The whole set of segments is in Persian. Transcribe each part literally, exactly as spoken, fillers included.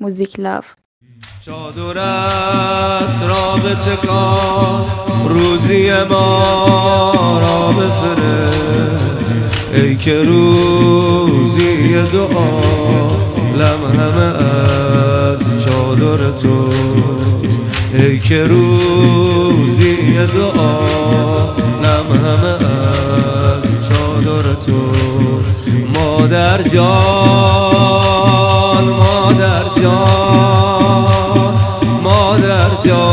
موزیک لاف. چادرت را بتکان روزی ما را بفرست، ای که روزی دعا لمحمه از چادر تو، ای که روزی دعا لمحمه از چادر تو. مادر جان مادر جان مادر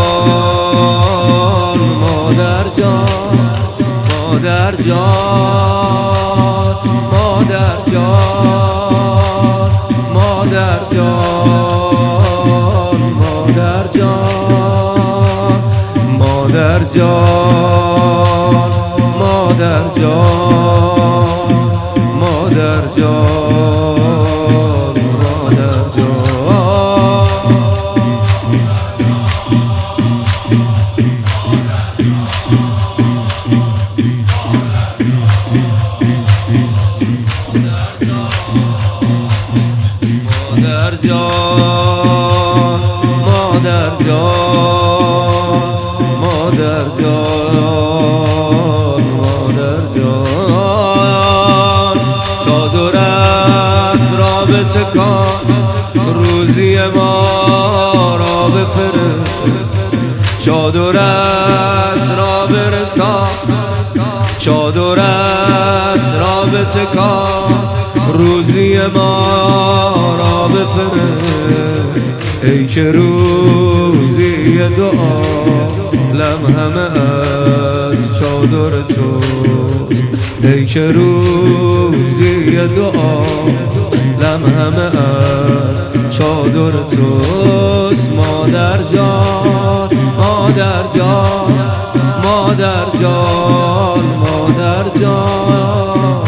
جان مادر جان مادر جان مادر جان مادر جان مادر جان مادر جان مادر جان مادر جان مادر جان مادر جان مادر جان مادر جان. چادرت را بتکان روزی ما را بفرست، چادرت را برسان چادرت را بتکان روزی ما را بفرست، ای که روزی دعا لمحمه از چادر توست، ای که روزی دعا لمحمه از چادر توست. مادر جان مادر جان مادر جان مادر جان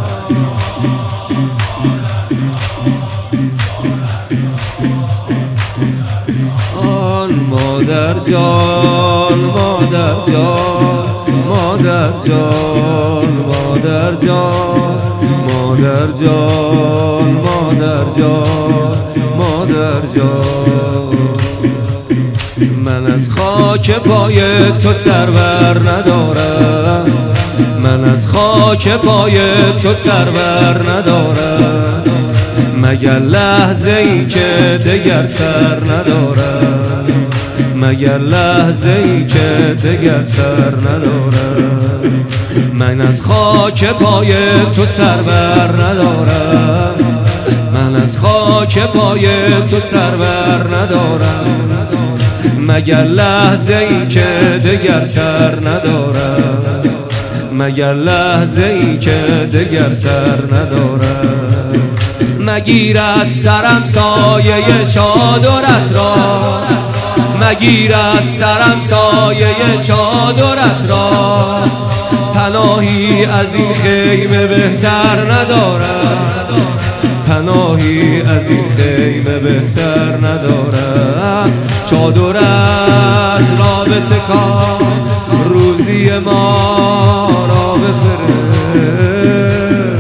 مادر جان مادر جان مادر جان مادر جان مادر جان مادر جان مادر جان. من از خاک پای تو سرور ندارم، من از خاک پای تو سرور ندارم، مگر لحظه ای که دگر سر ندارم، مگر لحظه ای که دگر سر ندارم. من از خاک پای تو سرور ندارم، من از خاک پای تو سرور ندارم، مگر لحظه ای که دگر سر ندارم، مگر لحظه ای که دگر سر ندارم. مگیر از سرم سایه چادرت را، مگیر از سرم سایه چادرت را، پناهی از این خیمه بهتر ندارم، پناهی از این خیمه بهتر ندارم. چادرت را بتکان روزی ما را بفرست،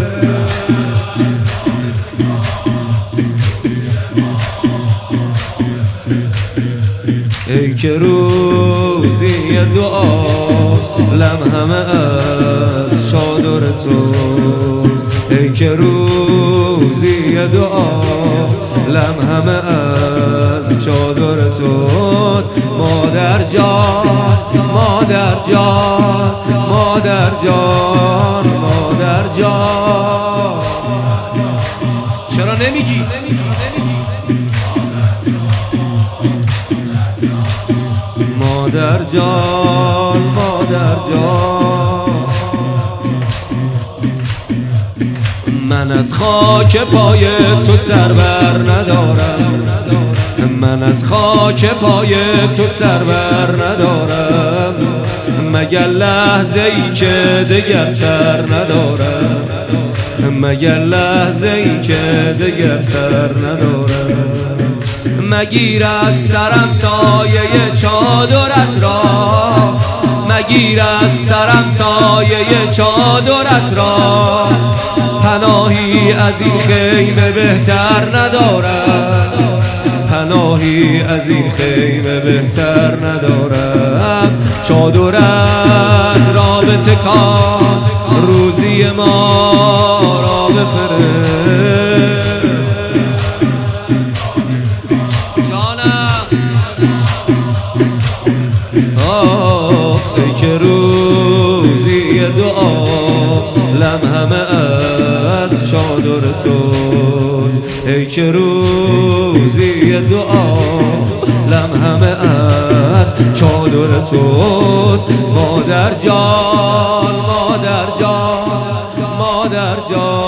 ای که روزی دعا لمحمه از چادر توست، ای که روزی دعا لمحمه از چادر توست. مادر جان مادر جان مادر جان مادر جان. چرا نمیگی؟ مادر جان مادر جان. من از خاک پای تو سرور ندارم، من از خاک پای تو سرور ندارم، مگر لحظه ای که دگر سر ندارم، مگر لحظه ای که دگر سر ندارم. مگیر از سرم سایه چادرت را، مگیر از سرم سایه چادرت را، پناهی از این خیمه بهتر ندارم، پناهی از این خیمه بهتر ندارم. چادرت رابطه کن روزی ما را بفرست. جانم آه ای که روزی دعا لم همه از چادر توست. ای که روزی دعا لم همه از چادر توست. مادر جان مادر جان مادر جان